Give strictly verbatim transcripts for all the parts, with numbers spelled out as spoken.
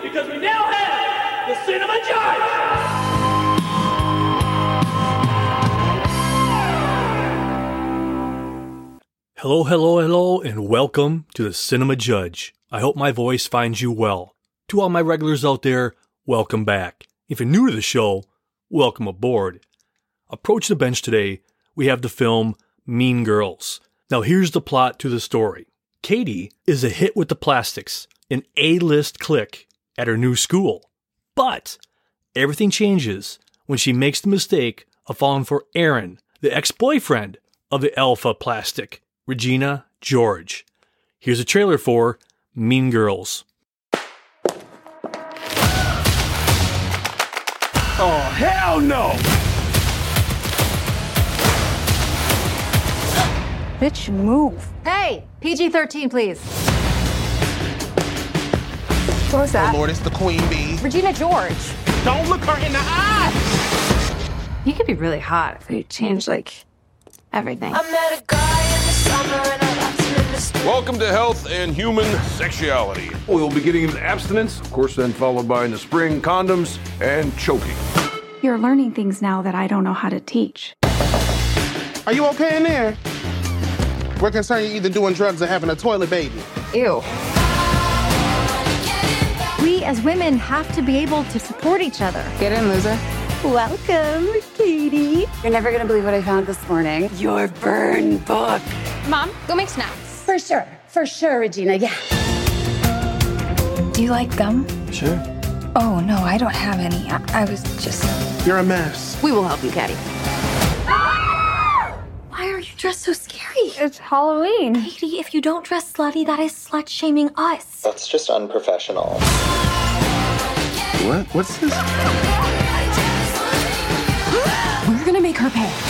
because we now have the Cinema Judge! Hello, hello, hello, and welcome to the Cinema Judge. I hope my voice finds you well. To all my regulars out there, welcome back. If you're new to the show, welcome aboard. Approach the bench today, we have the film Mean Girls. Now here's the plot to the story. Katie is a hit with the plastics, an A-list clique at her new school. But everything changes when she makes the mistake of falling for Aaron, the ex-boyfriend of the alpha plastic, Regina George. Here's a trailer for Mean Girls. Oh, hell no! Bitch, move. Hey, P G thirteen, please. What was that? Oh, Lord, it's the queen bee. Regina George. Don't look her in the eye! You could be really hot if you change, like, everything. I met a guy in the summer and I left him in the spring. Welcome to Health and Human Sexuality. We'll be getting into abstinence, of course, then followed by in the spring, condoms and choking. You're learning things now that I don't know how to teach. Are you okay in there? We're concerned you're either doing drugs or having a toilet baby. Ew. We as women have to be able to support each other. Get in, loser. Welcome, Katie. You're never gonna believe what I found this morning. Your burn book. Mom, go make snacks. For sure. For sure, Regina, yeah. Do you like gum? Sure. Oh, no, I don't have any. I, I was just... You're a mess. We will help you, Caddy. Why are you dressed so scary? It's Halloween. Katie, if you don't dress slutty, that is slut-shaming us. That's just unprofessional. What? What's this? We're gonna make her pay.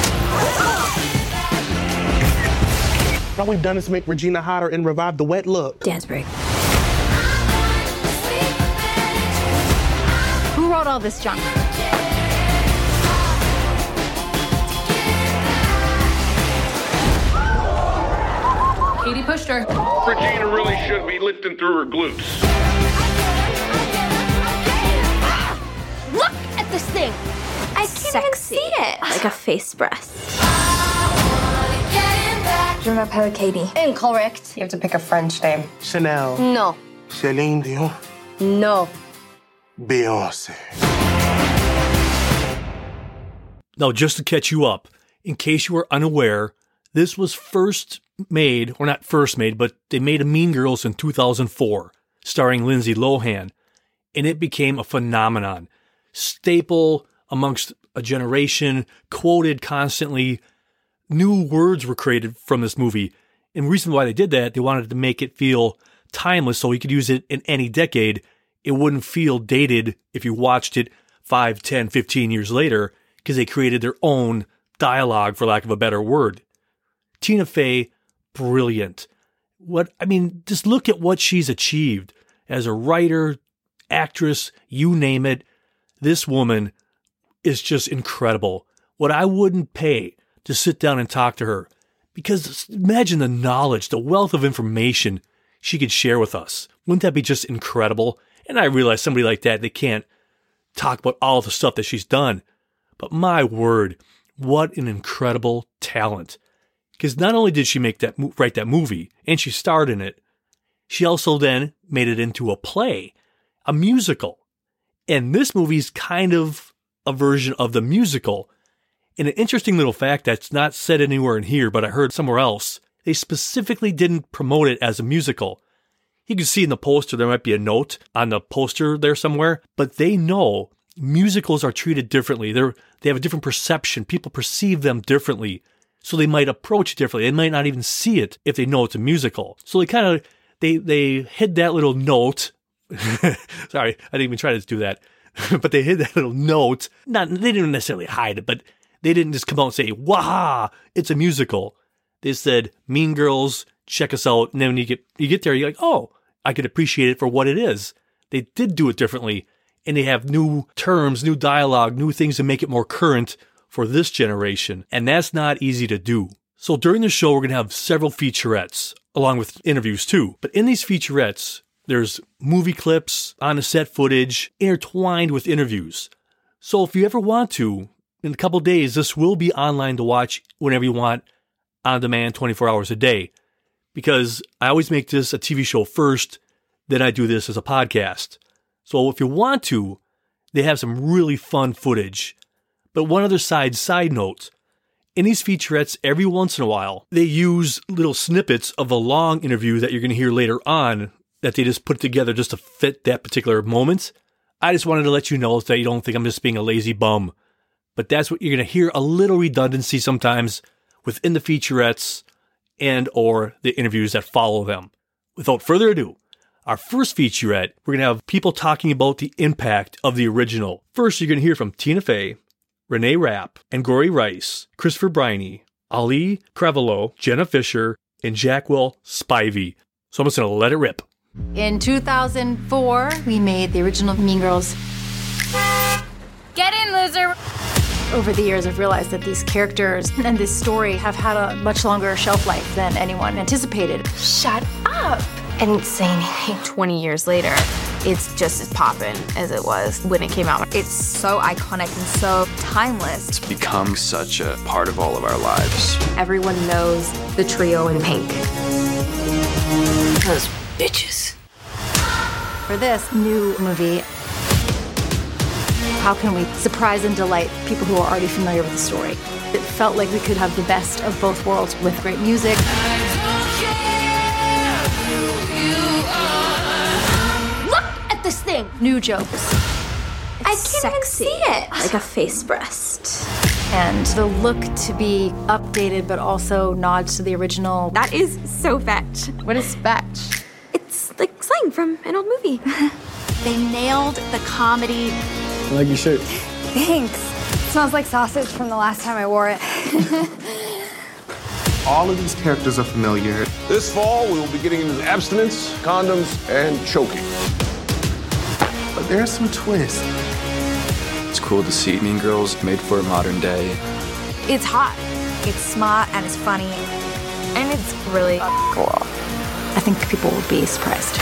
All we've done is make Regina hotter and revive the wet look. Dance break. Who wrote all this junk? Katie pushed her. Regina really should be lifting through her glutes. Look at this thing. I can't even see it. Like a face breast. You're not Pella Katie. Incorrect. You have to pick a French name. Chanel. No. Celine Dion. No. Beyonce. Now, just to catch you up, in case you were unaware, this was first made, or not first made, but they made a Mean Girls in two thousand four, starring Lindsay Lohan, and it became a phenomenon. Staple amongst a generation, quoted constantly. New words were created from this movie. And the reason why they did that, they wanted to make it feel timeless so you could use it in any decade. It wouldn't feel dated if you watched it five, ten, fifteen years later, because they created their own dialogue, for lack of a better word. Tina Fey, brilliant. What I mean, just look at what she's achieved as a writer, actress, you name it. This woman is just incredible. What I wouldn't pay to sit down and talk to her, because imagine the knowledge, the wealth of information she could share with us. Wouldn't that be just incredible? And I realize somebody like that, they can't talk about all the stuff that she's done. But my word, what an incredible talent. Because not only did she make that write that movie, and she starred in it, she also then made it into a play, a musical. And this movie's kind of a version of the musical. And an interesting little fact that's not said anywhere in here, but I heard somewhere else, they specifically didn't promote it as a musical. You can see in the poster, there might be a note on the poster there somewhere, but they know musicals are treated differently. They're, they have a different perception. People perceive them differently. So they might approach it differently. They might not even see it if they know it's a musical. So they kind of, they, they hid that little note. Sorry, I didn't even try to do that. But they hid that little note. Not, they didn't necessarily hide it, but they didn't just come out and say, "Waha, it's a musical." They said, "Mean Girls, check us out." And then when you get you get there, you're like, "Oh, I could appreciate it for what it is." They did do it differently, and they have new terms, new dialogue, new things to make it more current for this generation, and that's not easy to do. So during the show, we're going to have several featurettes, along with interviews too. But in these featurettes, There's movie clips, on-the-set footage, intertwined with interviews. So if you ever want to, in a couple days, this will be online to watch whenever you want, on demand, twenty-four hours a day. Because I always make this a T V show first, then I do this as a podcast. So if you want to, they have some really fun footage. But one other side, side note, in these featurettes, every once in a while, they use little snippets of a long interview that you're going to hear later on that they just put together just to fit that particular moment. I just wanted to let you know so that you don't think I'm just being a lazy bum. But that's what you're going to hear, a little redundancy sometimes within the featurettes and or the interviews that follow them. Without further ado, our first featurette, we're going to have people talking about the impact of the original. First, you're going to hear from Tina Fey, Renee Rapp, Angourie Rice, Christopher Briney, Ali Cravalho, Jenna Fischer, and Jackwell Spivey. So I'm just going to let it rip. In two thousand four, we made the original Mean Girls. Get in, loser! Over the years, I've realized that these characters and this story have had a much longer shelf life than anyone anticipated. Shut up! I didn't say anything. twenty years later, it's just as poppin' as it was when it came out. It's so iconic and so timeless. It's become such a part of all of our lives. Everyone knows the trio in pink. Those bitches. For this new movie, how can we surprise and delight people who are already familiar with the story? It felt like we could have the best of both worlds with great music. Look at this thing! New jokes. It's I can't sexy. Even see it. Like a face breast. And the look to be updated, but also nods to the original. That is so fetch. What is fetch? It's like slang from an old movie. They nailed the comedy. I like your shirt. Thanks. It smells like sausage from the last time I wore it. All of these characters are familiar. This fall, we will be getting into abstinence, condoms, and choking. But there's some twists. It's cool to see Mean Girls made for a modern day. It's hot. It's smart and it's funny. And it's really cool. I think people will be surprised.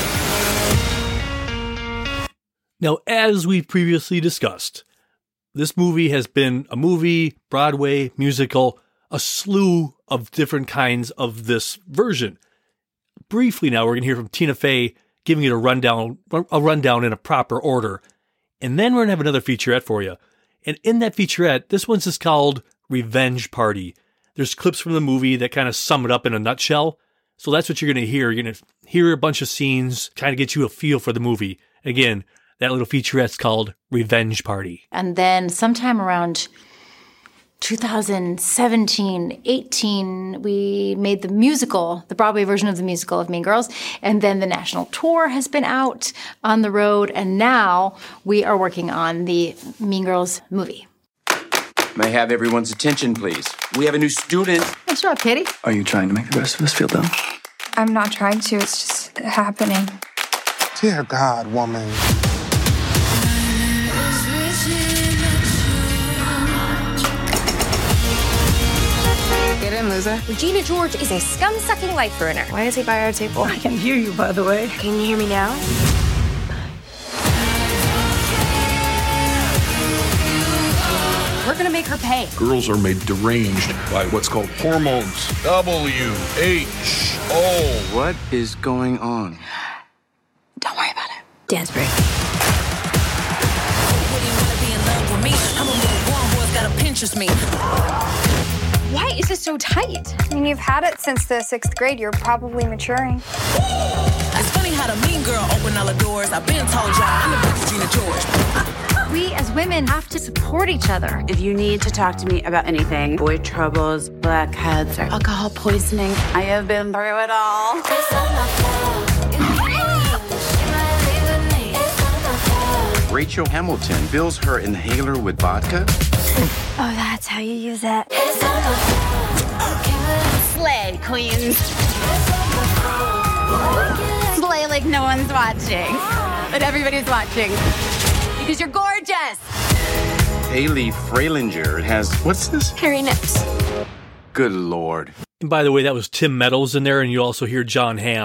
Now, as we've previously discussed, this movie has been a movie, Broadway, musical, a slew of different kinds of this version. Briefly now, we're going to hear from Tina Fey giving it a rundown, a rundown in a proper order. And then we're going to have another featurette for you. And in that featurette, this one's just called Revenge Party. There's clips from the movie that kind of sum it up in a nutshell. So that's what you're going to hear. You're going to hear a bunch of scenes, kind of get you a feel for the movie. Again, that little featurette's called Revenge Party. And then sometime around two thousand seventeen, eighteen, we made the musical, the Broadway version of the musical of Mean Girls. And then the national tour has been out on the road. And now we are working on the Mean Girls movie. May I have everyone's attention, please? We have a new student. Nice job, Katie. Are you trying to make the rest of us feel dumb? I'm not trying to. It's just happening. Dear God, woman. Get in, loser. Regina George is a scum-sucking life ruiner. Why is he by our table? I can hear you, by the way. Can you hear me now? We're gonna make her pay. Girls are made deranged by what's called hormones. W H O. What is going on? Don't worry about it. Dance break. Why is this so tight? I mean, you've had it since the sixth grade. You're probably maturing. It's funny how the mean girl opened all the doors. I've been told y'all I'm the big Regina George. We as women have to support each other. If you need to talk to me about anything, boy troubles, blackheads, or alcohol poisoning, I have been through it all. Rachel Hamilton fills her inhaler with vodka. Oh, that's how you use it. Slay, queens. Slay like no one's watching. But everybody's watching. Because you're gorgeous. Haley Freilinger has, what's this? Hairy nips. Good Lord. And by the way, that was Tim Meadows in there, and you also hear John Hamm.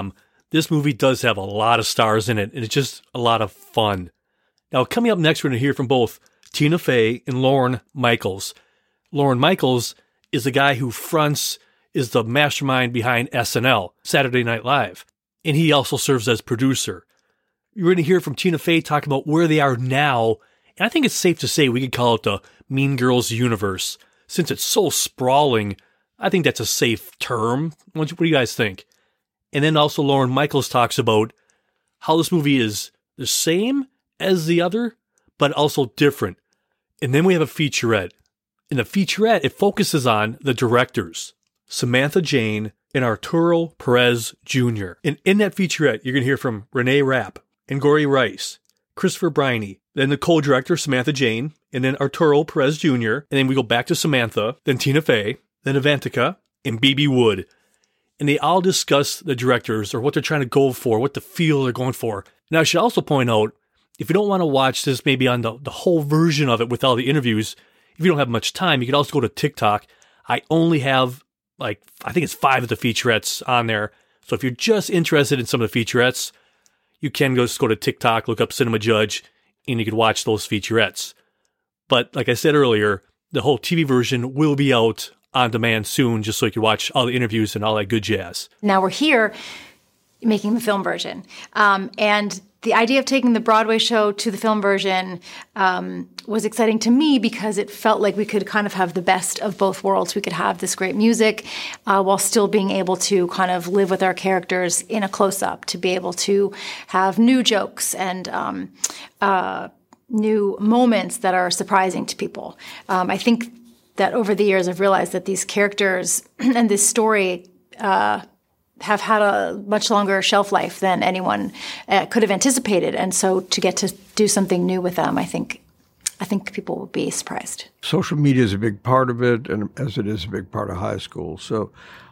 this movie does have a lot of stars in it, and it's just a lot of fun. Now, coming up next, we're going to hear from both Tina Fey and Lorne Michaels. Lorne Michaels is the guy who fronts, is the mastermind behind S N L, Saturday Night Live, and he also serves as producer. You're going to hear from Tina Fey talking about where they are now, and I think it's safe to say we could call it the Mean Girls universe. Since it's so sprawling, I think that's a safe term. What do you guys think? And then also Lorne Michaels talks about how this movie is the same as the other, but also different. And then we have a featurette. In the featurette, it focuses on the directors, Samantha Jane and Arturo Perez Junior And in that featurette, you're going to hear from Renee Rapp, Angourie Rice, Christopher Briney, then the co-director, Samantha Jane, and then Arturo Perez Junior And then we go back to Samantha, then Tina Fey, then Avantika, and B B Wood. And they all discuss the directors or what they're trying to go for, what the feel they're going for. Now, I should also point out, if you don't want to watch this maybe on the, the whole version of it with all the interviews, if you don't have much time, you can also go to TikTok. I only have, like, I think it's five of the featurettes on there. So if you're just interested in some of the featurettes, you can go, just go to TikTok, look up Cinema Judge, and you can watch those featurettes. But like I said earlier, the whole T V version will be out on demand soon, just so you can watch all the interviews and all that good jazz. Now we're here making the film version. Um, and the idea of taking the Broadway show to the film version um, was exciting to me because it felt like we could kind of have the best of both worlds. We could have this great music uh, while still being able to kind of live with our characters in a close-up, to be able to have new jokes and um, uh, new moments that are surprising to people. Um, I think that over the years I've realized that these characters and this story uh, have had a much longer shelf life than anyone uh, could have anticipated. And so to get to do something new with them, I think I think people will be surprised. Social media is a big part of it, and as it is a big part of high school. So,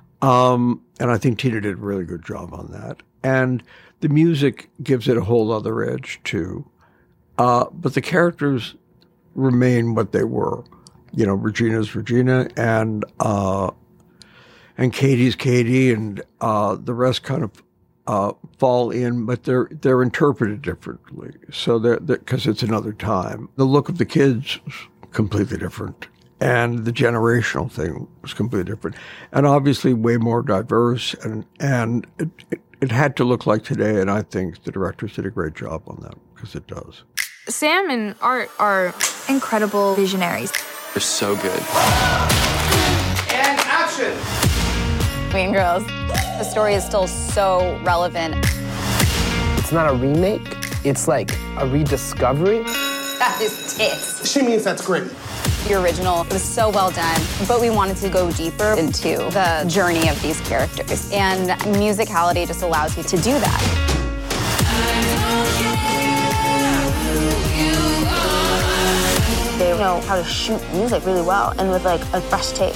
um, and I think Tina did a really good job on that. And the music gives it a whole other edge, too. Uh, but the characters remain what they were. You know, Regina's Regina, and uh, and Katie's Katie, and uh, the rest kind of uh, fall in, but they're they're interpreted differently. So they're because it's another time. The look of the kids was completely different, and the generational thing was completely different, and obviously way more diverse. And and it, it, it had to look like today, and I think the directors did a great job on that because it does. Sam and Art are incredible visionaries. They're so good. And action! Mean Girls. The story is still so relevant. It's not a remake. It's like a rediscovery. That is tits. She means that's great. The original was so well done, but we wanted to go deeper into the journey of these characters. And musicality just allows you to do that. They know how to shoot music really well and with like a fresh take.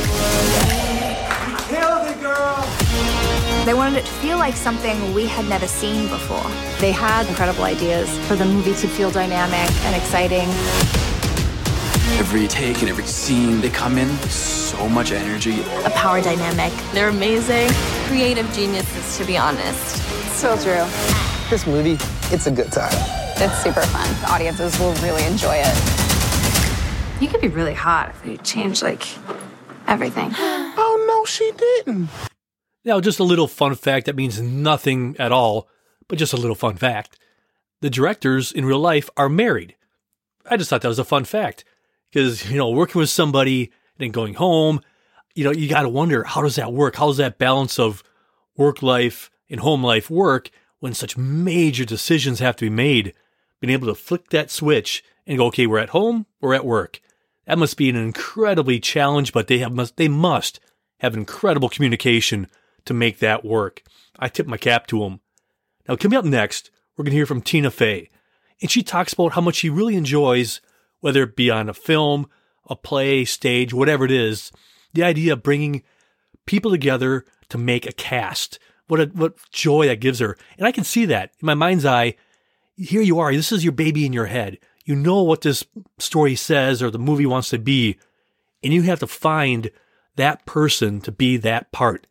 Killed it, girl! They wanted it to feel like something we had never seen before. They had incredible ideas for the movie to feel dynamic and exciting. Every take and every scene, they come in with so much energy. A power dynamic. They're amazing. Creative geniuses, to be honest. So true. This movie, it's a good time. It's super fun. The audiences will really enjoy it. You could be really hot if you changed, like, everything. Oh, no, she didn't. Now, just a little fun fact that means nothing at all, but just a little fun fact. The directors in real life are married. I just thought that was a fun fact. Because, you know, working with somebody and then going home, you know, you got to wonder, how does that work? How does that balance of work life and home life work when such major decisions have to be made? Being able to flick that switch and go, okay, we're at home, we're at work. That must be an incredibly challenge, but they have must they must have incredible communication to make that work. I tip my cap to them. Now, coming up next, we're going to hear from Tina Fey. And she talks about how much she really enjoys, whether it be on a film, a play, stage, whatever it is, the idea of bringing people together to make a cast. What a, what joy that gives her. And I can see that in my mind's eye. Here you are. This is your baby in your head. You know what this story says or the movie wants to be, and you have to find that person to be that part.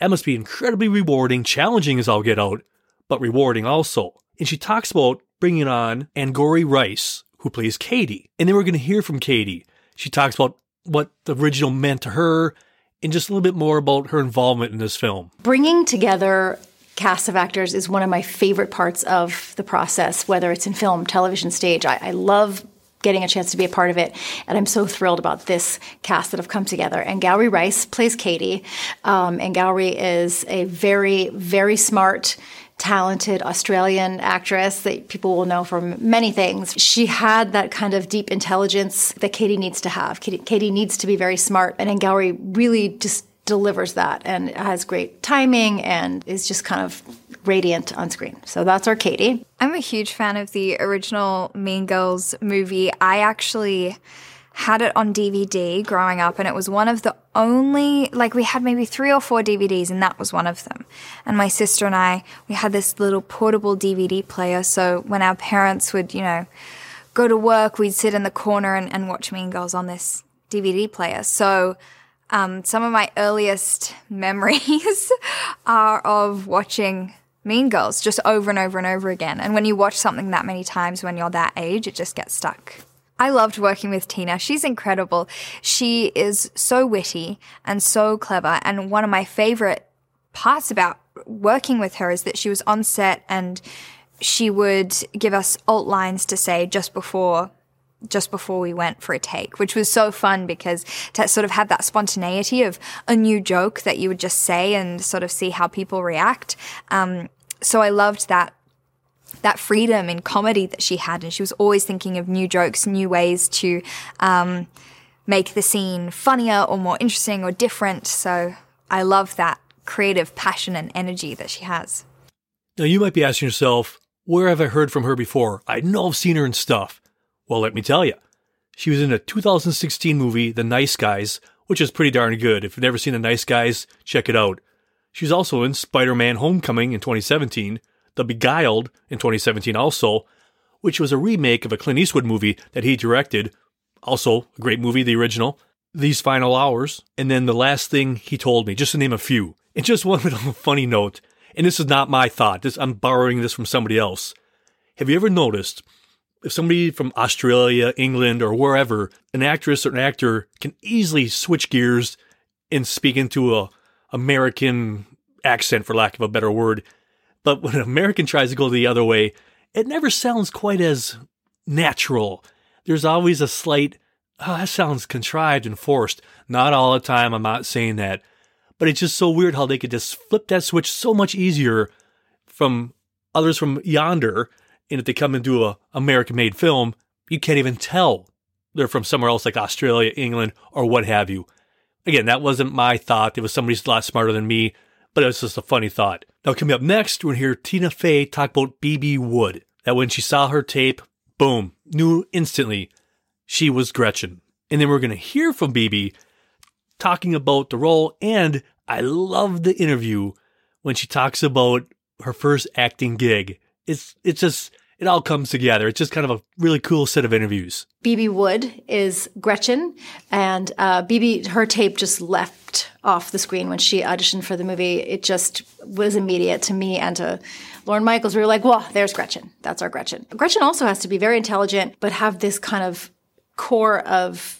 That must be incredibly rewarding, challenging as all get out, but rewarding also. And she talks about bringing on Angourie Rice, who plays Katie. And then we're going to hear from Katie. She talks about what the original meant to her and just a little bit more about her involvement in this film. Bringing together cast of actors is one of my favorite parts of the process, whether it's in film, television, stage. I, I love getting a chance to be a part of it, and I'm so thrilled about this cast that have come together. And Angourie Rice plays Katie, um, and Angourie is a very, very smart, talented Australian actress that people will know from many things. She had that kind of deep intelligence that Katie needs to have. Katie, Katie needs to be very smart, and Angourie really just delivers that and has great timing and is just kind of radiant on screen. So that's our Katie. I'm a huge fan of the original Mean Girls movie. I actually had it on D V D growing up, and it was one of the only, like we had maybe three or four D V Ds, and that was one of them. And my sister and I, we had this little portable D V D player, so when our parents would, you know, go to work, we'd sit in the corner and, and watch Mean Girls on this D V D player. So um, some of my earliest memories are of watching Mean Girls just over and over and over again. And when you watch something that many times when you're that age, it just gets stuck. I loved working with Tina. She's incredible. She is so witty and so clever. And one of my favorite parts about working with her is that she was on set and she would give us alt lines to say just before just before we went for a take, which was so fun because to sort of have that spontaneity of a new joke that you would just say and sort of see how people react. Um, so I loved that that freedom in comedy that she had, and she was always thinking of new jokes, new ways to um, make the scene funnier or more interesting or different. So I love that creative passion and energy that she has. Now you might be asking yourself, where have I heard from her before? I know I've seen her in stuff. Well, let me tell you. She was in a two thousand sixteen movie, The Nice Guys, which is pretty darn good. If you've never seen The Nice Guys, check it out. She was also in Spider-Man Homecoming in twenty seventeen, The Beguiled in twenty seventeen also, which was a remake of a Clint Eastwood movie that he directed. Also, a great movie, the original. These Final Hours. And then The Last Thing He Told Me, just to name a few. And just one little funny note, and this is not my thought. This, I'm borrowing this from somebody else. Have you ever noticed if somebody from Australia, England, or wherever, an actress or an actor can easily switch gears and speak into a American accent, for lack of a better word, but when an American tries to go the other way, it never sounds quite as natural. There's always a slight, oh, that sounds contrived and forced. Not all the time, I'm not saying that. But it's just so weird how they could just flip that switch so much easier from others from yonder. And if they come into a American-made film, you can't even tell they're from somewhere else like Australia, England, or what have you. Again, that wasn't my thought. It was somebody a lot smarter than me, but it was just a funny thought. Now, coming up next, we're going to hear Tina Fey talk about Bebe Wood. That when she saw her tape, boom, knew instantly she was Gretchen. And then we're going to hear from Bebe talking about the role, and I love the interview when she talks about her first acting gig. It's it's just, it all comes together. It's just kind of a really cool set of interviews. Bebe Wood is Gretchen, and uh, Bebe, her tape just left off the screen when she auditioned for the movie. It just was immediate to me and to Lorne Michaels. We were like, well, there's Gretchen. That's our Gretchen. Gretchen also has to be very intelligent, but have this kind of core of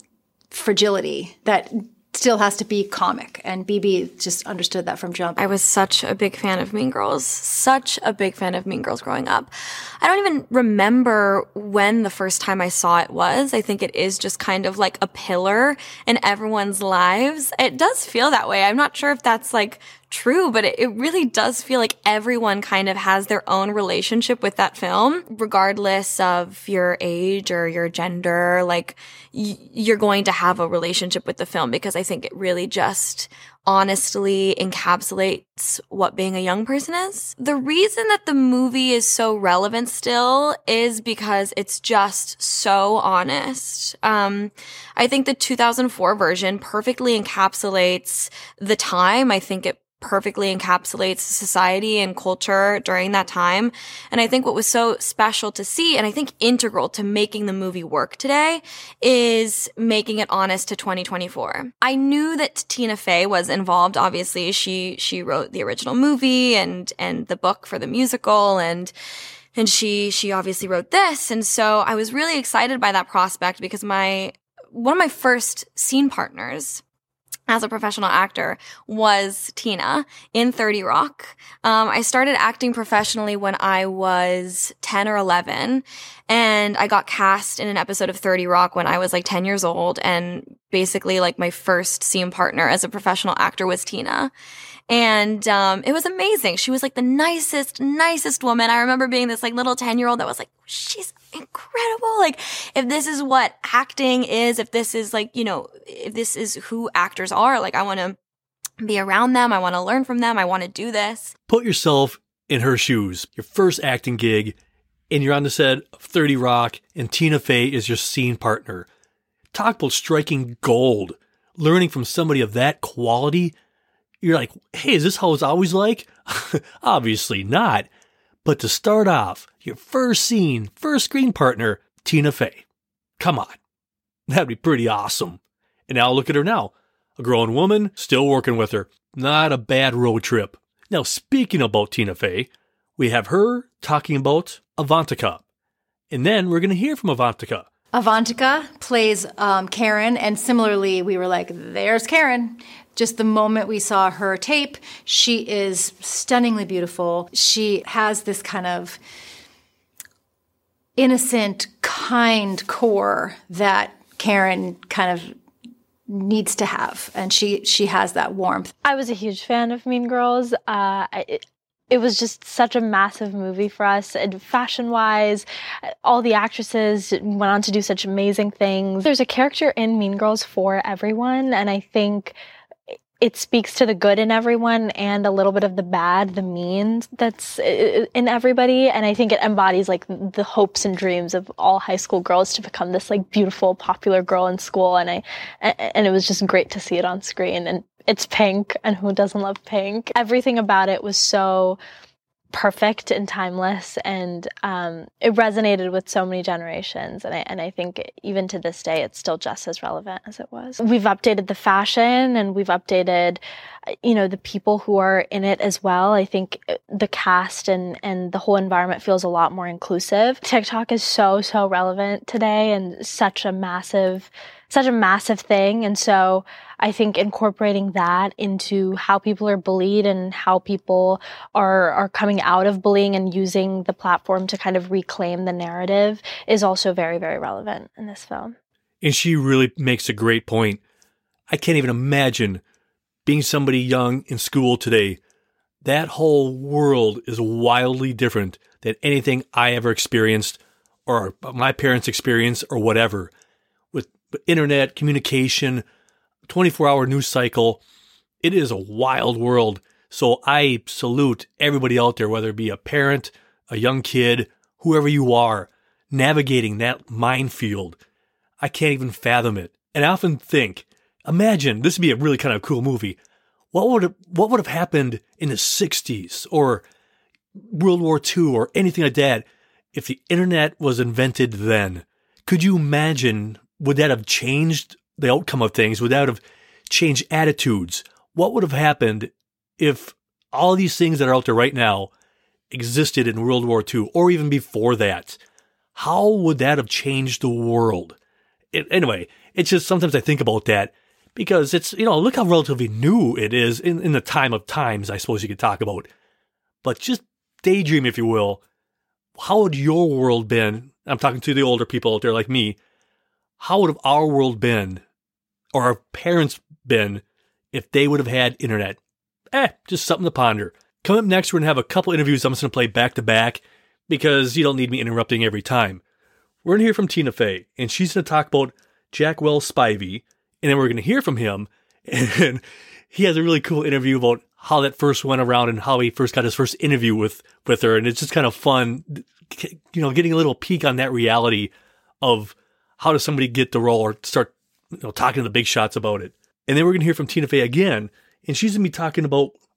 fragility that still has to be comic, and Bebe just understood that from jump. I was such a big fan of Mean Girls, such a big fan of Mean Girls growing up. I don't even remember when the first time I saw it was. I think it is just kind of like a pillar in everyone's lives. It does feel that way. I'm not sure if that's like true, but it, it really does feel like everyone kind of has their own relationship with that film, regardless of your age or your gender. Like, y- you're going to have a relationship with the film because I think it really just honestly encapsulates what being a young person is. The reason that the movie is so relevant still is because it's just so honest. Um, I think the two thousand four version perfectly encapsulates the time. I think it perfectly encapsulates society and culture during that time. And I think what was so special to see, and I think integral to making the movie work today, is making it honest to twenty twenty-four. I knew that Tina Fey was involved. Obviously, she she wrote the original movie and and the book for the musical, and and she she obviously wrote this. And so I was really excited by that prospect because my one of my first scene partners as a professional actor was Tina in thirty Rock. Um, I started acting professionally when I was ten or eleven, and I got cast in an episode of thirty Rock when I was like ten years old, and basically like my first scene partner as a professional actor was Tina. And um, it was amazing. She was like the nicest, nicest woman. I remember being this like little ten-year-old that was like, she's incredible. Like, if this is what acting is, if this is like, you know, if this is who actors are, like I want to be around them. I want to learn from them. I want to do this. Put yourself in her shoes. Your first acting gig, and you're on the set of thirty Rock, and Tina Fey is your scene partner. Talk about striking gold. Learning from somebody of that quality. You're like, hey, is this how it's always like? Obviously not. But to start off, your first scene, first screen partner, Tina Fey. Come on. That'd be pretty awesome. And now look at her now. A grown woman, still working with her. Not a bad road trip. Now, speaking about Tina Fey, we have her talking about Avantika. And then we're going to hear from Avantika. Avantika plays um, Karen, and similarly, we were like, there's Karen. Just the moment we saw her tape, she is stunningly beautiful. She has this kind of innocent, kind core that Karen kind of needs to have, and she she has that warmth. I was a huge fan of Mean Girls. Uh, it, it was just such a massive movie for us, and fashion-wise, all the actresses went on to do such amazing things. There's a character in Mean Girls for everyone, and I think it speaks to the good in everyone and a little bit of the bad, the mean that's in everybody. And I think it embodies like the hopes and dreams of all high school girls to become this like beautiful, popular girl in school. And I, and it was just great to see it on screen. And it's pink, and who doesn't love pink? Everything about it was so perfect and timeless, and um, it resonated with so many generations. And I, and I think even to this day, it's still just as relevant as it was. We've updated the fashion, and we've updated, you know, the people who are in it as well. I think the cast and, and the whole environment feels a lot more inclusive. TikTok is so, so relevant today, and such a massive, such a massive thing. And so I think incorporating that into how people are bullied and how people are are coming out of bullying and using the platform to kind of reclaim the narrative is also very, very relevant in this film. And she really makes a great point. I can't even imagine being somebody young in school today. That whole world is wildly different than anything I ever experienced or my parents experienced or whatever. With internet, communication, twenty-four hour news cycle, it is a wild world. So I salute everybody out there, whether it be a parent, a young kid, whoever you are, navigating that minefield. I can't even fathom it. And I often think, imagine, this would be a really kind of cool movie. What would have, what would have happened in the sixties or World War Two or anything like that if the internet was invented then? Could you imagine, would that have changed the outcome of things? Would that have changed attitudes? What would have happened if all these things that are out there right now existed in World War Two or even before that? How would that have changed the world? It, anyway, it's just sometimes I think about that because it's, you know, look how relatively new it is in, in the time of times, I suppose you could talk about. But just daydream, if you will. How would your world been? I'm talking to the older people out there like me. How would have our world been, or our parents been, if they would have had internet? Eh, just something to ponder. Coming up next, we're going to have a couple interviews I'm just going to play back to back because you don't need me interrupting every time. We're going to hear from Tina Fey, and she's going to talk about Jack Wells Spivey, and then we're going to hear from him, and he has a really cool interview about how that first went around and how he first got his first interview with, with her, and it's just kind of fun, you know, getting a little peek on that reality of how does somebody get the role or start, you know, talking to the big shots about it. And then we're going to hear from Tina Fey again, and she's going to be talking about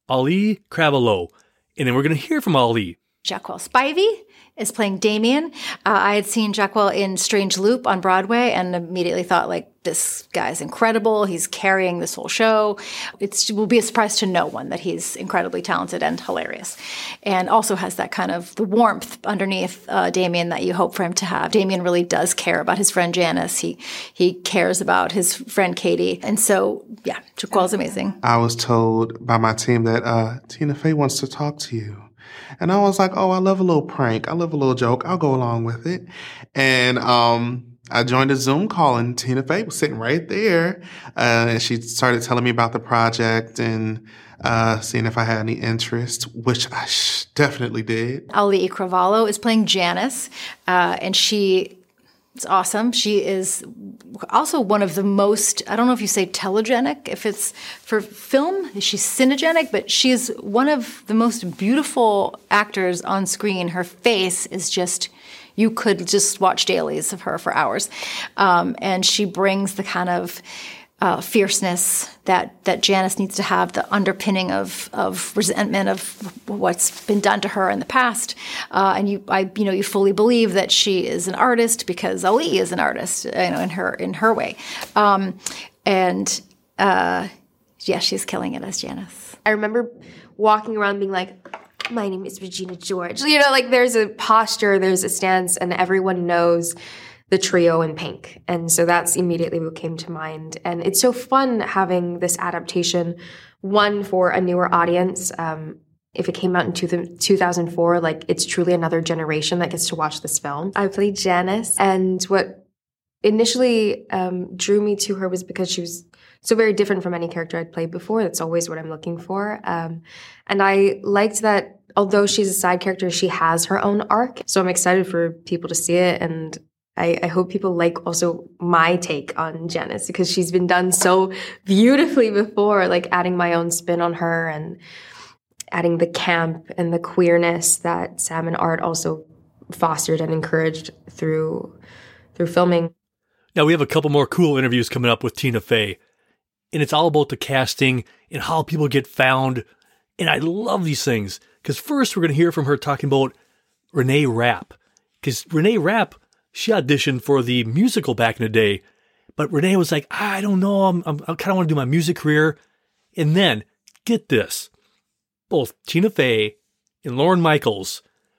Ali Cravalho. And then we're going to hear from Ali. Jacquel Spivey is playing Damien. Uh, I had seen Jacquel in Strange Loop on Broadway and immediately thought, like, this guy's incredible. He's carrying this whole show. It's, it will be a surprise to no one that he's incredibly talented and hilarious. And also has that kind of the warmth underneath uh, Damien that you hope for him to have. Damien really does care about his friend Janice. He he cares about his friend Katie. And so, yeah, Jacquel's amazing. I was told by my team that uh, Tina Fey wants to talk to you. And I was like, oh, I love a little prank. I love a little joke. I'll go along with it. And um, I joined a Zoom call, and Tina Fey was sitting right there. Uh, and she started telling me about the project and uh, seeing if I had any interest, which I sh- definitely did. Ali Cravalho is playing Janice, uh, and she... It's awesome. She is also one of the most, I don't know if you say telegenic, if it's for film, she's cinegenic, but she is one of the most beautiful actors on screen. Her face is just, you could just watch dailies of her for hours. Um, and she brings the kind of uh, fierceness that, that Janice needs to have, the underpinning of, of resentment of what's been done to her in the past. Uh, and you, I, you know, you fully believe that she is an artist because Ali is an artist, you know, in her, in her way. Um, and, uh, yeah, she's killing it as Janice. I remember walking around being like, my name is Regina George. You know, like there's a posture, there's a stance, and everyone knows the trio in pink. And so that's immediately what came to mind. And it's so fun having this adaptation, one for a newer audience. Um, if it came out in two thousand four, like it's truly another generation that gets to watch this film. I played Janice, and what initially um, drew me to her was because she was so very different from any character I'd played before. That's always what I'm looking for. Um, and I liked that although she's a side character, she has her own arc. So I'm excited for people to see it, and I, I hope people like also my take on Janice because she's been done so beautifully before, like adding my own spin on her and adding the camp and the queerness that Sam and Art also fostered and encouraged through through filming. Now we have a couple more cool interviews coming up with Tina Fey, and it's all about the casting and how people get found. And I love these things because first we're going to hear from her talking about Renee Rapp, because Renee Rapp, she auditioned for the musical back in the day, but Renee was like, I don't know, I'm, I'm, I kind of want to do my music career. And then, get this, both Tina Fey and Lorne Michaels,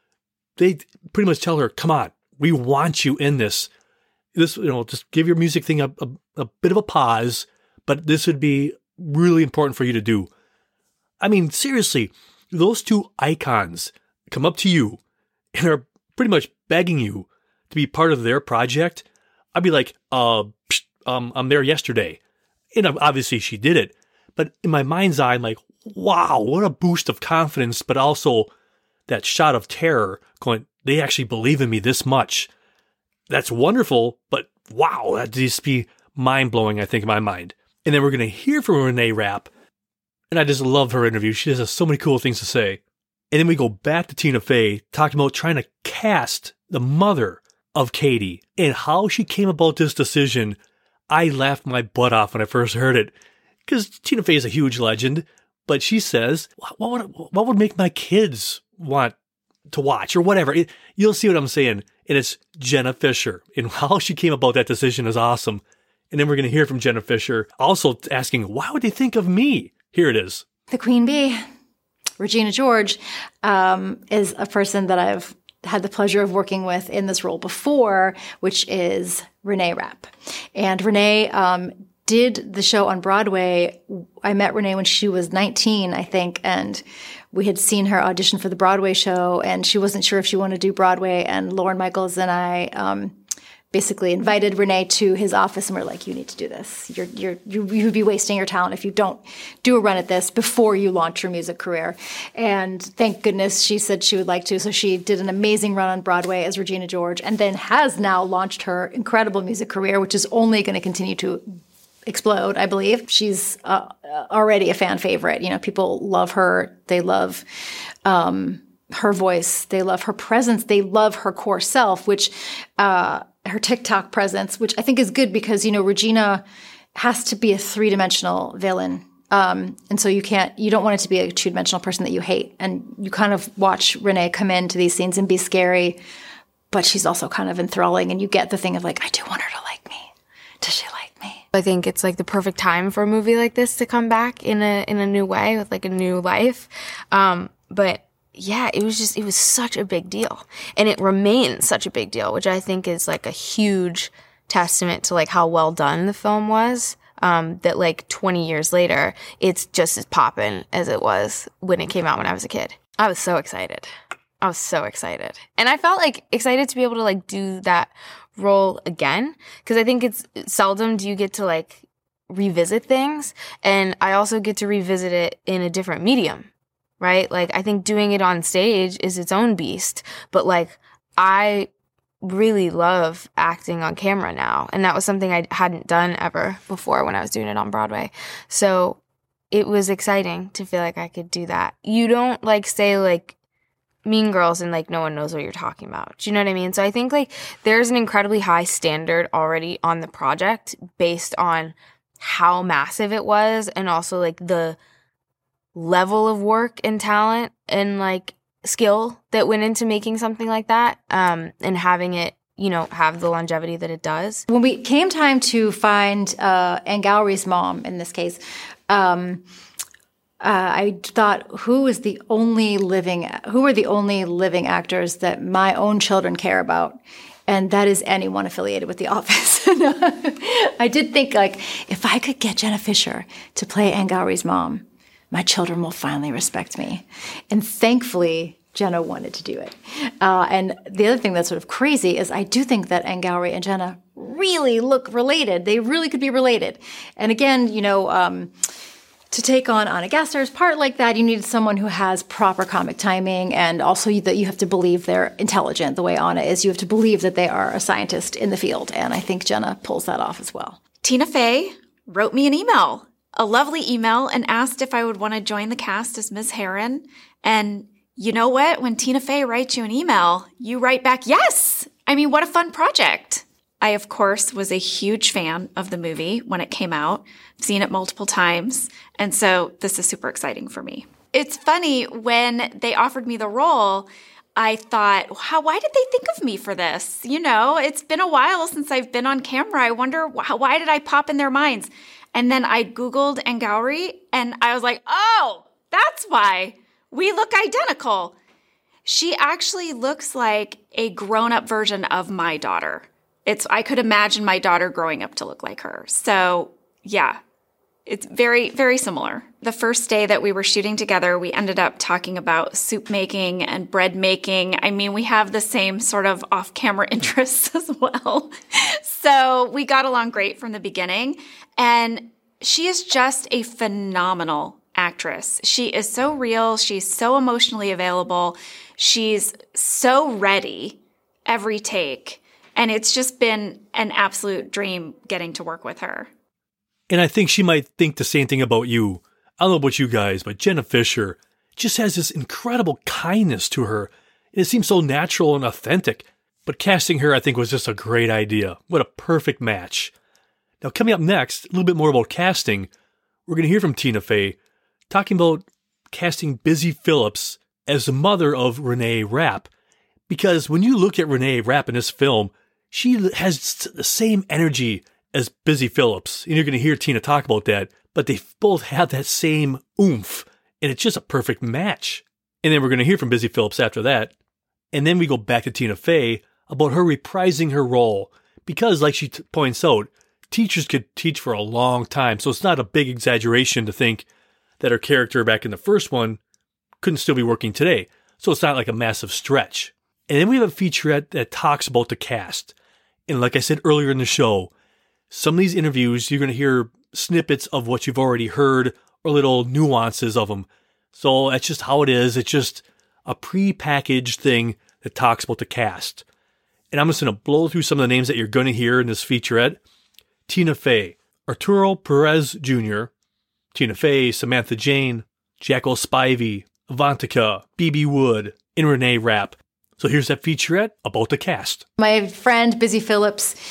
they pretty much tell her, come on, we want you in this. This, you know, just give your music thing a, a, a bit of a pause, but this would be really important for you to do. I mean, seriously, those two icons come up to you and are pretty much begging you to be part of their project. I'd be like, uh, psh, um, I'm there yesterday. And obviously she did it. But in my mind's eye, I'm like, wow, what a boost of confidence, but also that shot of terror going, they actually believe in me this much. That's wonderful, but wow, that'd just be mind-blowing, I think, in my mind. And then we're going to hear from Renee Rapp. And I just love her interview. She has so many cool things to say. And then we go back to Tina Fey, talking about trying to cast the mother of Katie and how she came about this decision. I laughed my butt off when I first heard it because Tina Fey is a huge legend, but she says, what would, what would make my kids want to watch or whatever? It, you'll see what I'm saying. And it's Jenna Fischer, and how she came about that decision is awesome. And then we're going to hear from Jenna Fischer also asking, why would they think of me? Here it is. The Queen Bee, Regina George, um, is a person that I've had the pleasure of working with in this role before, which is Renee Rapp. And Renee um, did the show on Broadway. I met Renee when she was nineteen, I think, and we had seen her audition for the Broadway show, and she wasn't sure if she wanted to do Broadway. And Lorne Michaels and I um, basically invited Renee to his office, and we're like, you need to do this. You're, you're, you you would be wasting your talent if you don't do a run at this before you launch your music career. And thank goodness she said she would like to. So she did an amazing run on Broadway as Regina George, and then has now launched her incredible music career, which is only going to continue to explode, I believe. She's uh, already a fan favorite. You know, people love her. They love um, her voice. They love her presence. They love her core self, which uh, her TikTok presence, which I think is good because, you know, Regina has to be a three-dimensional villain Um, and so you can't, you don't want it to be a two-dimensional person that you hate. And you kind of watch Renee come into these scenes and be scary, but she's also kind of enthralling. And you get the thing of like, I do want her to like me. Does she like me? I think it's like the perfect time for a movie like this to come back in a in a new way with like a new life. Um, but yeah, it was just, it was such a big deal. And it remains such a big deal, which I think is like a huge testament to like how well done the film was. Um, that like twenty years later, it's just as poppin' as it was when it came out when I was a kid. I was so excited. I was so excited. And I felt like excited to be able to like do that role again. Cause I think it's seldom do you get to like revisit things. And I also get to revisit it in a different medium, right? Like I think doing it on stage is its own beast. But like I really love acting on camera now. And that was something I hadn't done ever before when I was doing it on Broadway. So it was exciting to feel like I could do that. You don't like say like Mean Girls and like no one knows what you're talking about. Do you know what I mean? So I think like there's an incredibly high standard already on the project based on how massive it was and also like the level of work and talent and like skill that went into making something like that, um, and having it, you know, have the longevity that it does. When we came time to find uh, Anne Gowry's mom, in this case, um, uh, I thought, who is the only living, who are the only living actors that my own children care about? And that is anyone affiliated with The Office. I did think, like, if I could get Jenna Fischer to play Anne Gowry's mom, my children will finally respect me. And thankfully, Jenna wanted to do it. Uh, and the other thing that's sort of crazy is I do think that Anne Gowry and Jenna really look related. They really could be related. And again, you know, um, to take on Anna Gaster's part like that, you need someone who has proper comic timing, and also you, that you have to believe they're intelligent the way Anna is. You have to believe that they are a scientist in the field. And I think Jenna pulls that off as well. Tina Fey wrote me an email. A lovely email, and asked if I would want to join the cast as Miz Heron. And you know what? When Tina Fey writes you an email, you write back, yes! I mean, what a fun project. I, of course, was a huge fan of the movie when it came out. I've seen it multiple times. And so this is super exciting for me. It's funny, when they offered me the role, I thought, how, why did they think of me for this? You know, it's been a while since I've been on camera. I wonder, wh- why did I pop in their minds? And then I Googled Anne Gowry, and I was like, oh, that's why. We look identical. She actually looks like a grown-up version of my daughter. It's I could imagine my daughter growing up to look like her. So, yeah, it's very, very similar. The first day that we were shooting together, we ended up talking about soup making and bread making. I mean, we have the same sort of off-camera interests as well. So we got along great from the beginning. And she is just a phenomenal actress. She is so real. She's so emotionally available. She's so ready every take. And it's just been an absolute dream getting to work with her. And I think she might think the same thing about you. I don't know about you guys, but Jenna Fischer just has this incredible kindness to her. And it seems so natural and authentic. But casting her, I think, was just a great idea. What a perfect match. Now, coming up next, a little bit more about casting. We're going to hear from Tina Fey talking about casting Busy Phillips as the mother of Renee Rapp. Because when you look at Renee Rapp in this film, she has the same energy as Busy Phillips. And you're going to hear Tina talk about that. But they both have that same oomph. And it's just a perfect match. And then we're going to hear from Busy Phillips after that. And then we go back to Tina Fey about her reprising her role. Because, like she t- points out, teachers could teach for a long time. So it's not a big exaggeration to think that her character back in the first one couldn't still be working today. So it's not like a massive stretch. And then we have a featurette that talks about the cast. And like I said earlier in the show, some of these interviews, you're going to hear snippets of what you've already heard or little nuances of them. So that's just how it is. It's just a pre-packaged thing that talks about the cast. And I'm just going to blow through some of the names that you're going to hear in this featurette. Tina Fey, Arturo Perez Junior, Tina Fey, Samantha Jane, Jackal Spivey, Avantika, B B Wood, and Renee Rapp. So here's that featurette about the cast. My friend Busy Phillips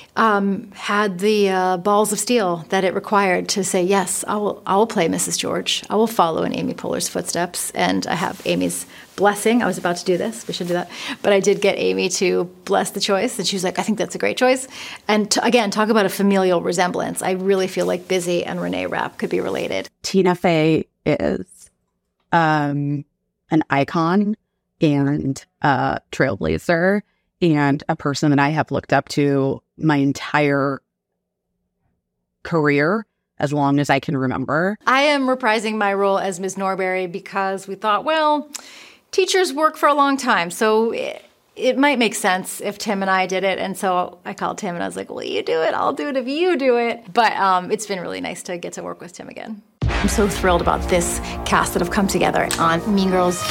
um, had the uh, balls of steel that it required to say, yes, I will, I will play Missus George. I will follow in Amy Poehler's footsteps. And I have Amy's blessing. I was about to do this. We should do that. But I did get Amy to bless the choice. And she was like, I think that's a great choice. And t- again, talk about a familial resemblance. I really feel like Busy and Renee Rapp could be related. Tina Fey is um, an icon and a trailblazer and a person that I have looked up to my entire career, as long as I can remember. I am reprising my role as Miz Norbury because we thought, well, teachers work for a long time, so it, it might make sense if Tim and I did it. And so I called Tim and I was like, well, you do it, I'll do it if you do it. But um, it's been really nice to get to work with Tim again. I'm so thrilled about this cast that have come together on Mean Girls.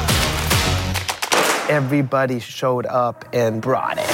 Everybody showed up and brought it.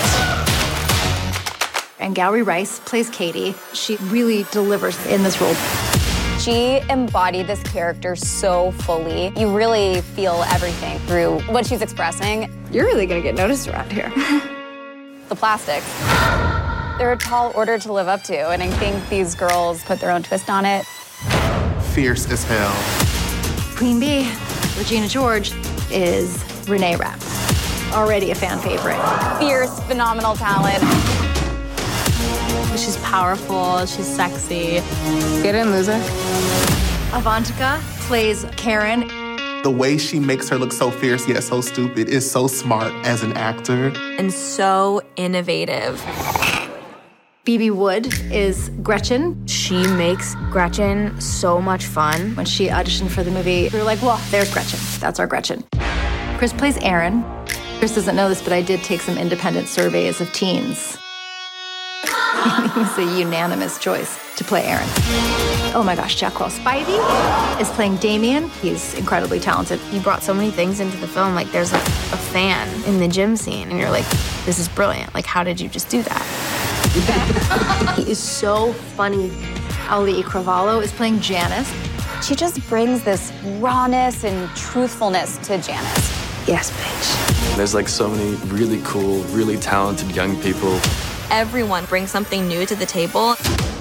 And Gowrie Rice plays Katie. She really delivers in this role. She embodied this character so fully. You really feel everything through what she's expressing. You're really gonna get noticed around here. The plastics. They're a tall order to live up to, and I think these girls put their own twist on it. Fierce as hell. Queen Bee, Regina George, is Renee Rapp. Already a fan favorite. Fierce, phenomenal talent. She's powerful, she's sexy. Get in, loser. Avantika plays Karen. The way she makes her look so fierce yet so stupid is so smart as an actor. And so innovative. Phoebe Wood is Gretchen. She makes Gretchen so much fun. When she auditioned for the movie, we were like, well, there's Gretchen. That's our Gretchen. Chris plays Aaron. Chris doesn't know this, but I did take some independent surveys of teens. It was a unanimous choice to play Aaron. Oh my gosh, Jackwell Spivey is playing Damien. He's incredibly talented. You brought so many things into the film. Like, there's a, a fan in the gym scene, and you're like, this is brilliant. Like, how did you just do that? He is so funny. Ali Cravallo is playing Janice. She just brings this rawness and truthfulness to Janice. Yes, bitch. There's like so many really cool, really talented young people. Everyone brings something new to the table.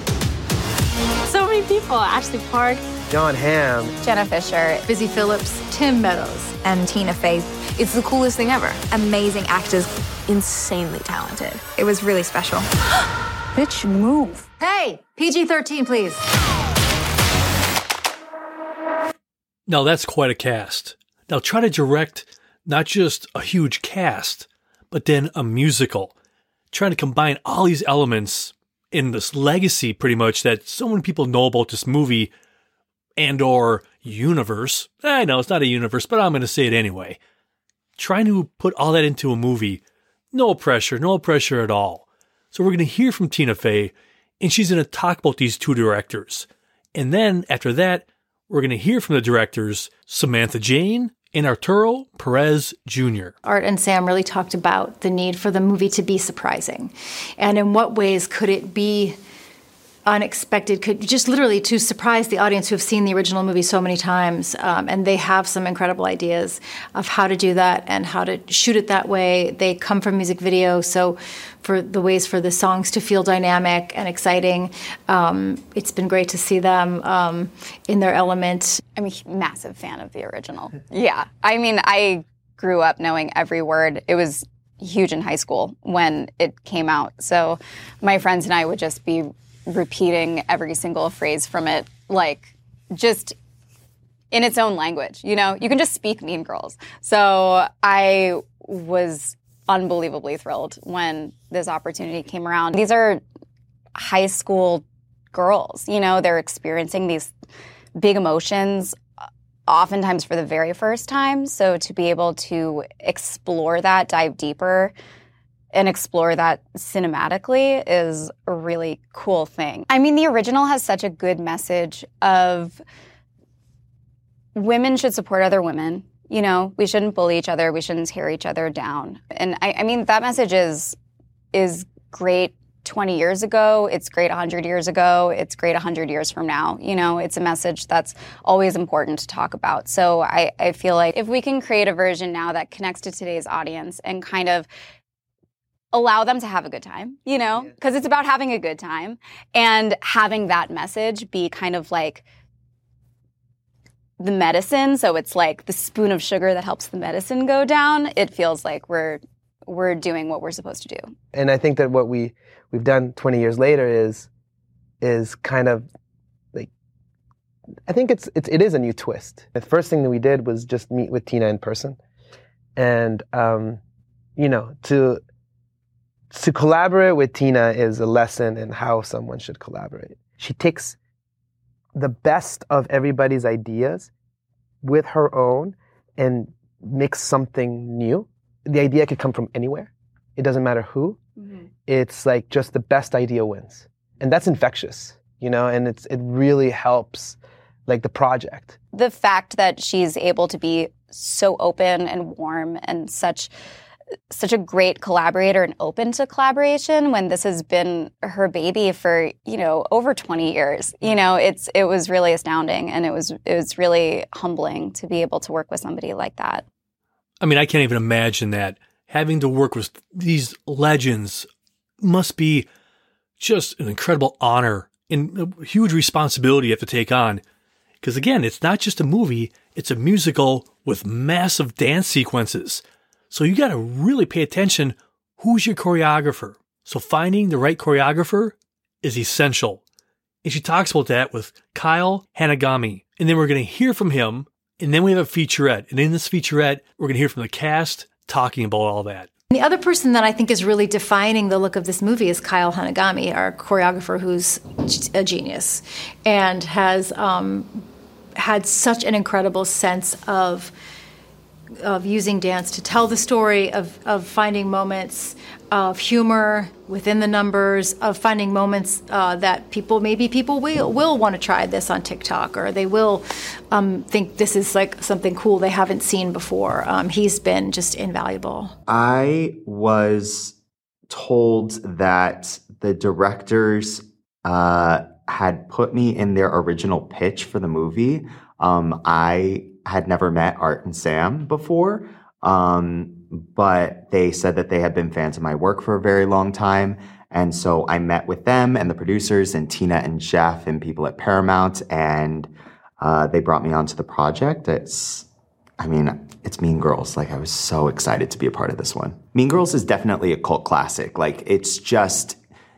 So many people. Ashley Park. John Hamm. Jenna Fisher. Busy Phillips. Tim Meadows. And Tina Fey. It's the coolest thing ever. Amazing actors. Insanely talented. It was really special. Bitch, move. Hey, P G thirteen, please. Now that's quite a cast. Now try to direct not just a huge cast, but then a musical. Trying to combine all these elements in this legacy, pretty much, that so many people know about this movie and or universe. I know it's not a universe, but I'm going to say it anyway. Trying to put all that into a movie, no pressure, no pressure at all. So we're going to hear from Tina Fey, and she's going to talk about these two directors. And then after that, we're going to hear from the directors, Samantha Jane and Arturo Perez Junior Art and Sam really talked about the need for the movie to be surprising. And in what ways could it be unexpected, could just literally to surprise the audience who have seen the original movie so many times. Um, and they have some incredible ideas of how to do that and how to shoot it that way. They come from music video, so for the ways for the songs to feel dynamic and exciting, um, it's been great to see them um, in their element. I'm a massive fan of the original. Yeah. I mean, I grew up knowing every word. It was huge in high school when it came out. So my friends and I would just be repeating every single phrase from it, like just in its own language. You know, you can just speak Mean Girls. So I was unbelievably thrilled when this opportunity came around. These are high school girls, you know, they're experiencing these big emotions oftentimes for the very first time. So to be able to explore that, dive deeper, and explore that cinematically is a really cool thing. I mean, the original has such a good message of women should support other women. You know, we shouldn't bully each other. We shouldn't tear each other down. And I, I mean, that message is is great twenty years ago. It's great one hundred years ago. It's great one hundred years from now. You know, it's a message that's always important to talk about. So I, I feel like if we can create a version now that connects to today's audience and kind of allow them to have a good time, you know, because it's about having a good time and having that message be kind of like the medicine. So it's like the spoon of sugar that helps the medicine go down. It feels like we're we're doing what we're supposed to do. And I think that what we we've done twenty years later is is kind of like, I think it's, it's it is a new twist. The first thing that we did was just meet with Tina in person, and um, you know, to to collaborate with Tina is a lesson in how someone should collaborate. She takes the best of everybody's ideas with her own and makes something new. The idea could come from anywhere. It doesn't matter who. Mm-hmm. It's like just the best idea wins. And that's infectious, you know, and it's it really helps like the project. The fact that she's able to be so open and warm and such such a great collaborator and open to collaboration when this has been her baby for, you know, over twenty years. You know, it's it was really astounding, and it was it was really humbling to be able to work with somebody like that. I mean, I can't even imagine that. Having to work with these legends must be just an incredible honor and a huge responsibility you have to take on. Because again, it's not just a movie, it's a musical with massive dance sequences. So you got to really pay attention who's your choreographer. So finding the right choreographer is essential. And she talks about that with Kyle Hanagami. And then we're going to hear from him. And then we have a featurette. And in this featurette, we're going to hear from the cast talking about all that. The other person that I think is really defining the look of this movie is Kyle Hanagami, our choreographer, who's a genius and has um, had such an incredible sense of of using dance to tell the story, of, of finding moments of humor within the numbers, of finding moments uh, that people, maybe people will, will want to try this on TikTok, or they will um, think this is like something cool they haven't seen before. Um, he's been just invaluable. I was told that the directors uh, had put me in their original pitch for the movie. Um, I had never met Art and Sam before, um, but they said that they had been fans of my work for a very long time. And so I met with them and the producers and Tina and Jeff and people at Paramount, and uh, they brought me onto the project. It's, I mean, it's Mean Girls. Like, I was so excited to be a part of this one. Mean Girls is definitely a cult classic. Like, it's just,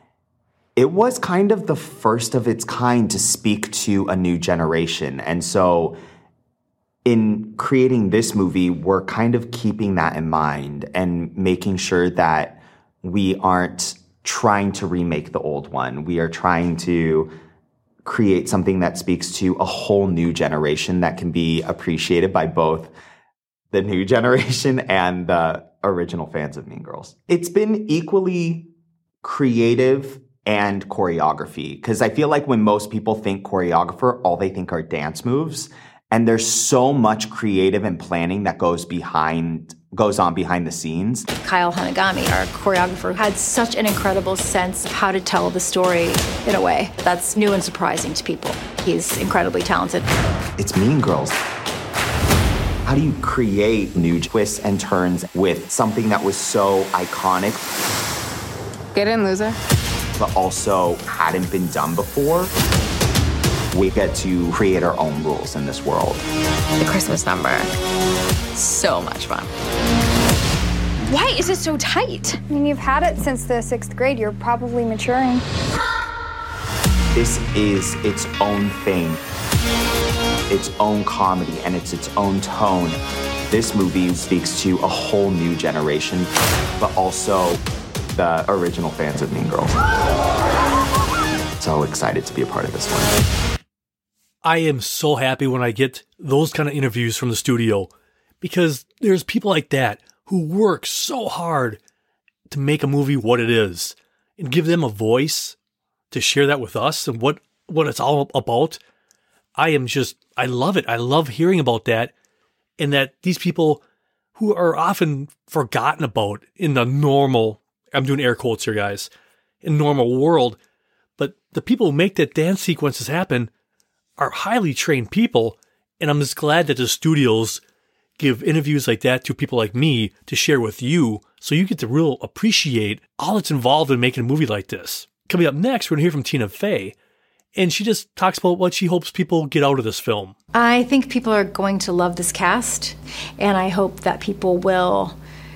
it was kind of the first of its kind to speak to a new generation. And so in creating this movie, we're kind of keeping that in mind and making sure that we aren't trying to remake the old one. We are trying to create something that speaks to a whole new generation that can be appreciated by both the new generation and the original fans of Mean Girls. It's been equally creative and choreography, because I feel like when most people think choreographer, all they think are dance moves. And there's so much creative and planning that goes behind, goes on behind the scenes. Kyle Hanagami, our choreographer, had such an incredible sense of how to tell the story in a way that's new and surprising to people. He's incredibly talented. It's Mean Girls. How do you create new twists and turns with something that was so iconic? Get in, loser. But also hadn't been done before? We get to create our own rules in this world. The Christmas number. So much fun. Why is it so tight? I mean, you've had it since the sixth grade. You're probably maturing. This is its own thing, its own comedy, and it's its own tone. This movie speaks to a whole new generation, but also the original fans of Mean Girls. So excited to be a part of this one. I am so happy when I get those kind of interviews from the studio, because there's people like that who work so hard to make a movie what it is, and give them a voice to share that with us and what, what it's all about. I am just, I love it. I love hearing about that, and that these people who are often forgotten about in the normal, I'm doing air quotes here, guys, in normal world, but the people who make that dance sequences happen are highly trained people, and I'm just glad that the studios give interviews like that to people like me to share with you So you get to real appreciate all that's involved in making a movie like this. Coming up next, we're going to hear from Tina Fey. And she just talks about what she hopes people get out of this film. I think people are going to love this cast. And I hope that people will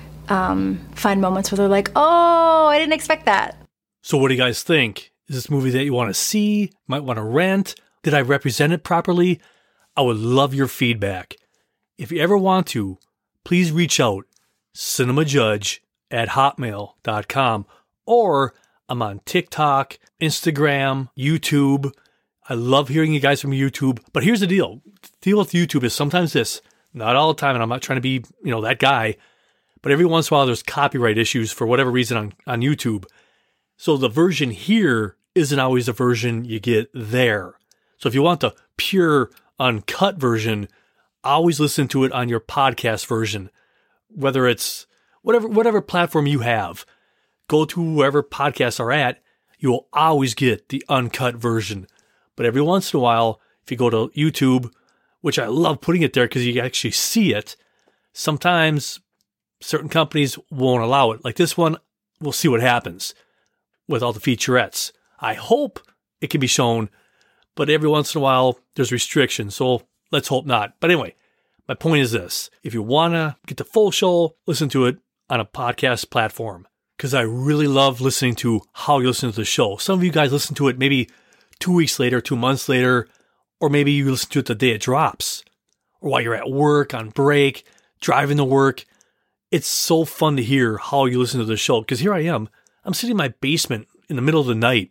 um, find moments where they're like, oh, I didn't expect that. So what do you guys think? Is this a movie that you want to see? Might want to rent? Did I represent it properly? I would love your feedback. If you ever want to, please reach out, cinemajudge at hotmail dot com, or I'm on TikTok, Instagram, YouTube. I love hearing you guys from YouTube. But here's the deal. The deal with YouTube is sometimes this, not all the time, and I'm not trying to be, you know, that guy, but every once in a while there's copyright issues for whatever reason on, on YouTube. So the version here isn't always the version you get there. So if you want the pure, uncut version, always listen to it on your podcast version. Whether it's whatever whatever platform you have, go to wherever podcasts are at, you will always get the uncut version. But every once in a while, if you go to YouTube, which I love putting it there because you actually see it, sometimes certain companies won't allow it. Like this one, we'll see what happens with all the featurettes. I hope it can be shown, but every once in a while, there's restrictions, so let's hope not. But anyway, my point is this. If you want to get the full show, listen to it on a podcast platform, because I really love listening to how you listen to the show. Some of you guys listen to it maybe two weeks later, two months later, or maybe you listen to it the day it drops, or while you're at work, on break, driving to work. It's so fun to hear how you listen to the show, because here I am. I'm sitting in my basement in the middle of the night,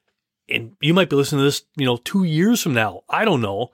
and you might be listening to this, you know, two years from now. I don't know.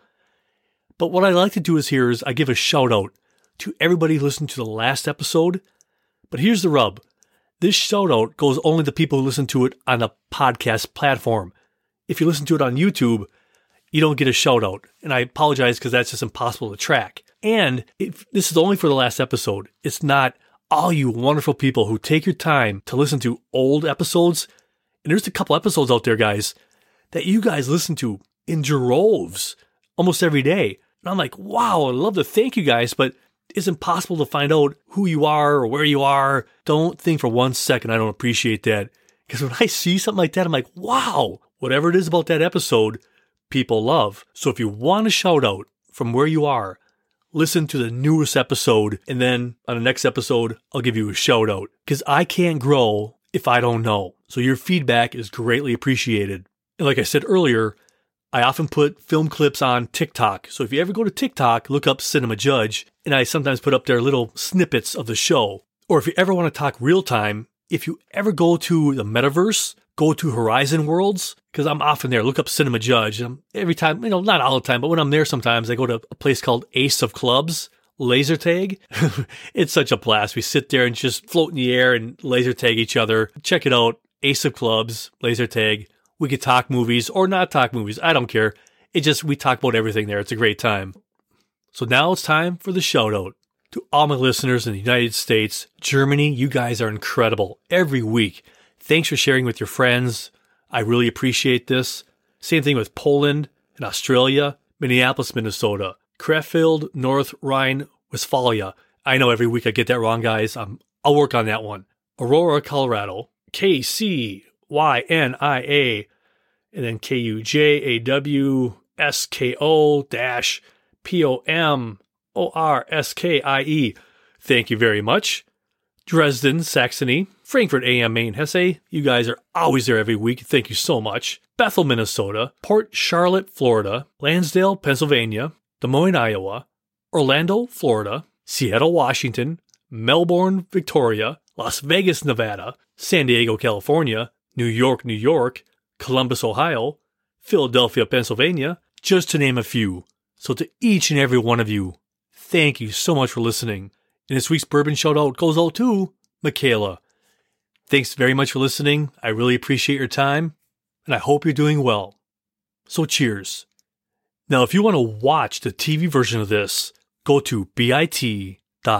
But what I like to do is here is I give a shout out to everybody who listened to the last episode. But here's the rub. This shout out goes only to people who listen to it on a podcast platform. If you listen to it on YouTube, you don't get a shout out. And I apologize because that's just impossible to track. And if this is only for the last episode, it's not all you wonderful people who take your time to listen to old episodes. And there's a couple episodes out there, guys, that you guys listen to in droves almost every day. And I'm like, wow, I'd love to thank you guys, but it's impossible to find out who you are or where you are. Don't think for one second I don't appreciate that. Because when I see something like that, I'm like, wow, whatever it is about that episode, people love. So if you want a shout out from where you are, listen to the newest episode, and then on the next episode, I'll give you a shout out. Because I can't grow if I don't know. So your feedback is greatly appreciated. And like I said earlier, I often put film clips on TikTok. So if you ever go to TikTok, look up Cinema Judge, and I sometimes put up there little snippets of the show. Or if you ever want to talk real time, if you ever go to the metaverse, go to Horizon Worlds, because I'm often there. Look up Cinema Judge. And every time, you know, not all the time, but when I'm there sometimes, I go to a place called Ace of Clubs, laser tag. It's such a blast. We sit there and just float in the air and laser tag each other. Check it out. Ace of Clubs, laser tag. We could talk movies or not talk movies. I don't care. It just, we talk about everything there. It's a great time. So now it's time for the shout out. To all my listeners in the United States, Germany, you guys are incredible every week. Thanks for sharing with your friends. I really appreciate this. Same thing with Poland and Australia, Minneapolis, Minnesota, Krefeld, North Rhine-Westphalia. I know every week I get that wrong, guys. I'm, I'll work on that one. Aurora, Colorado, K C Y N I A, and then K U J A W S K O dash P O M O R S K I E. Thank you very much. Dresden, Saxony, Frankfurt A M, Maine, Hesse. You guys are always there every week. Thank you so much. Bethel, Minnesota, Port Charlotte, Florida, Lansdale, Pennsylvania, Des Moines, Iowa, Orlando, Florida, Seattle, Washington, Melbourne, Victoria, Las Vegas, Nevada, San Diego, California, New York, New York, Columbus, Ohio, Philadelphia, Pennsylvania, just to name a few. So to each and every one of you, thank you so much for listening. And this week's bourbon shout out goes out to Michaela. Thanks very much for listening. I really appreciate your time, and I hope you're doing well. So cheers. Now, if you want to watch the T V version of this, go to bit.ly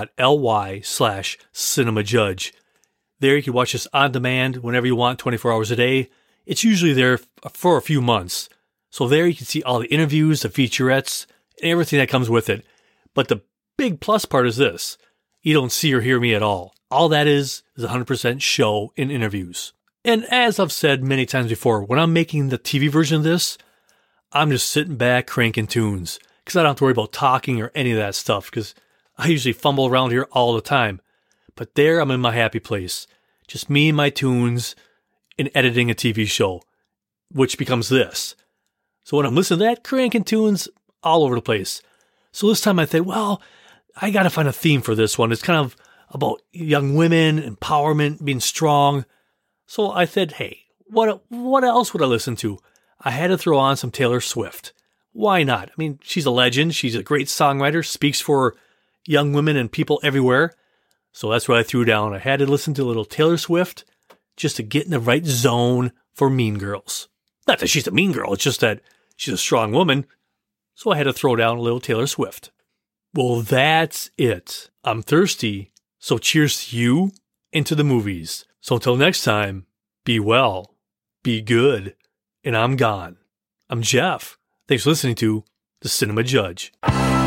slash cinemajudge. There you can watch this on demand whenever you want, twenty-four hours a day. It's usually there for a few months. So there you can see all the interviews, the featurettes, and everything that comes with it. But the big plus part is this. You don't see or hear me at all. All that is is one hundred percent show and interviews. And as I've said many times before, when I'm making the T V version of this, I'm just sitting back cranking tunes because I don't have to worry about talking or any of that stuff because I usually fumble around here all the time. But there I'm in my happy place. Just me and my tunes and editing a T V show, which becomes this. So when I'm listening to that, cranking tunes all over the place. So this time I think, well, I got to find a theme for this one. It's kind of about young women, empowerment, being strong. So I said, hey, what what else would I listen to? I had to throw on some Taylor Swift. Why not? I mean, she's a legend. She's a great songwriter, speaks for young women and people everywhere. So that's what I threw down. I had to listen to a little Taylor Swift just to get in the right zone for Mean Girls. Not that she's a mean girl, it's just that she's a strong woman. So I had to throw down a little Taylor Swift. Well, that's it. I'm thirsty, so cheers to you and to the movies. So until next time, be well, be good, and I'm gone. I'm Jeff. Thanks for listening to The Cinema Judge.